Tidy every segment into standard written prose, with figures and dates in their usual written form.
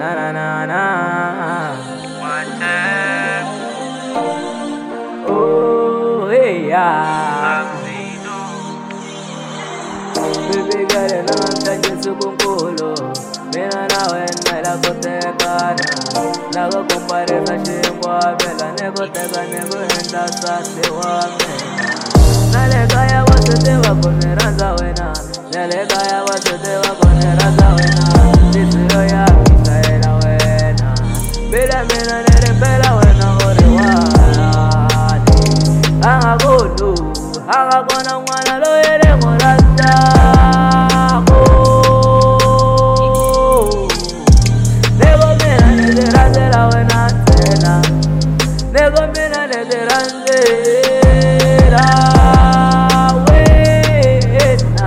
Na na na na. Oh hey yeah. Baby girl, namhlanje sukunkulu. Mina nawe naylakutekana. Nakukumparisa xinkwa vela nikuteka nikuendla sasi wa mina. Nale kaya wa swi tiva ku ni rhandza wena. Nale kaya wa swi tiva ku ni rhandza wena. Ndzilo ya misayela wena. Bila mina ni rimbela wena u ri wani. Angakulu, angakona n'wana loyi ni n'wi rhandzaka. Loko mina ni ti rhandzela wena ntsena. Loko mina ni ti rhandzela wena.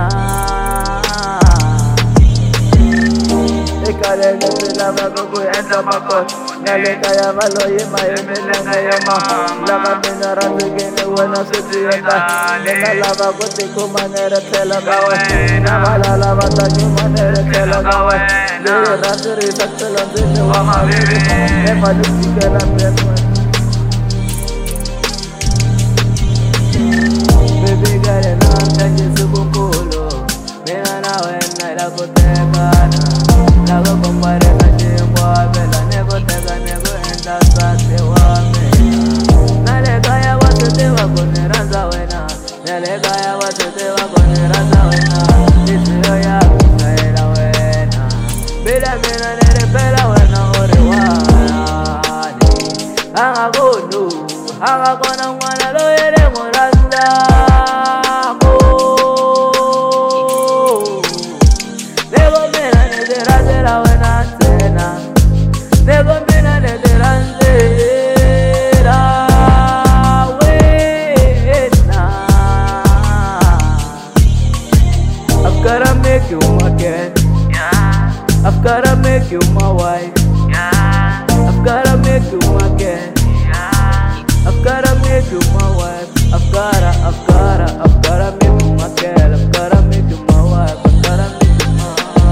Eka lelo swi lavaka ku endla makosa. Nale kaya va loyi ma hi milenge ya lava mina rhandzekini wena swi ti endla. Mina lava ku tikuma ni ri tlhelo ka wena. Valala va ta nyuma ni ri tlhelo ka wena. Leyi rhandzerisa tlhelo ndzeni wa maviri. Ema ni fikela mpimo. Baby girl, namhlanje sukunkulu. Mina na wena naylakutekana. Nakukumparisa xinkwa vela nikuteka nikuendla sasi wa mina. Nale kaya wa swi tiva ku ni rhandza wena. Nale kaya wa swi tiva ku ni rhandza wena. Ndzilo ya misayela wena. Bila mina ni rimbela wena u ri wani. Angakulu, angakona n'wana loyi ni n'wi rhandzaka. Loko mina ni ti rhandzela wena ntsena. Loko mina ni ti rhandzela wena. I've gotta make you my girl. I've gotta make you my wife. I've gotta make you my girl. I've gotta make you my wife. I've gotta make you my girl. I've gotta make you my wife. I've gotta make you mine.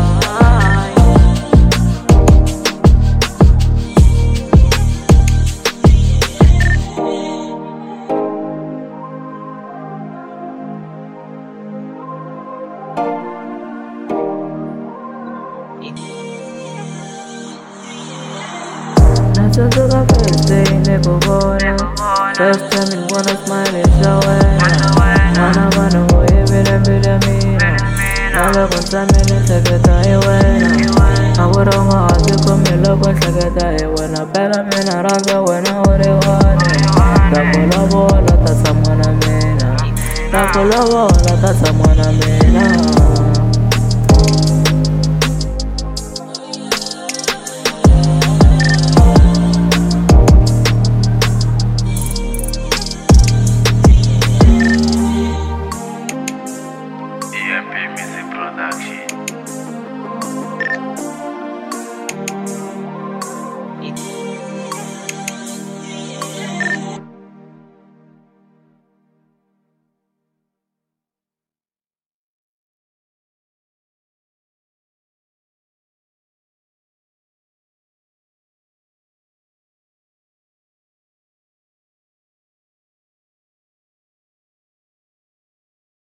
Nachoka first day nikubona. First time you wanna smile and show it. Wanna uivile bila mina. Nawe kunsamini nhleketa hi wena. Awuroma wasikumi loko nhleketa hi wena. Phela mina rhandza wena u ri wani. Ndakulovola ta tshama na mina. Ndakulovola ta tshama na mina. EMP Music Production.